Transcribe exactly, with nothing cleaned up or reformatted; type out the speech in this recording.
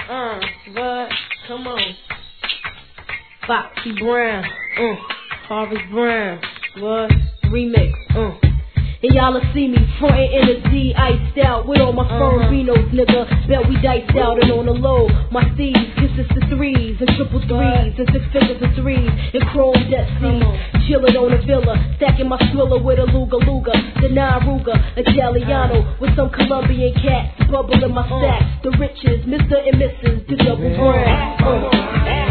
Uh, what? Come on. Foxy Brown, uh, Harvest Brown, what? Remix, uh. And y'all'll see me frontin' in a Z, iced out with all my firm uh-huh. Vinos, nigga. Bet we diced out and on the low. My thieves consists of threes and triple threes and six figures of threes and chrome death seas. Chillin' on a villa, stacking my thriller with a Luga Luga, the nine Ruger, Italiano with some Colombian cats, bubble in my stack. The riches, Mister and Missus the double brand. Uh.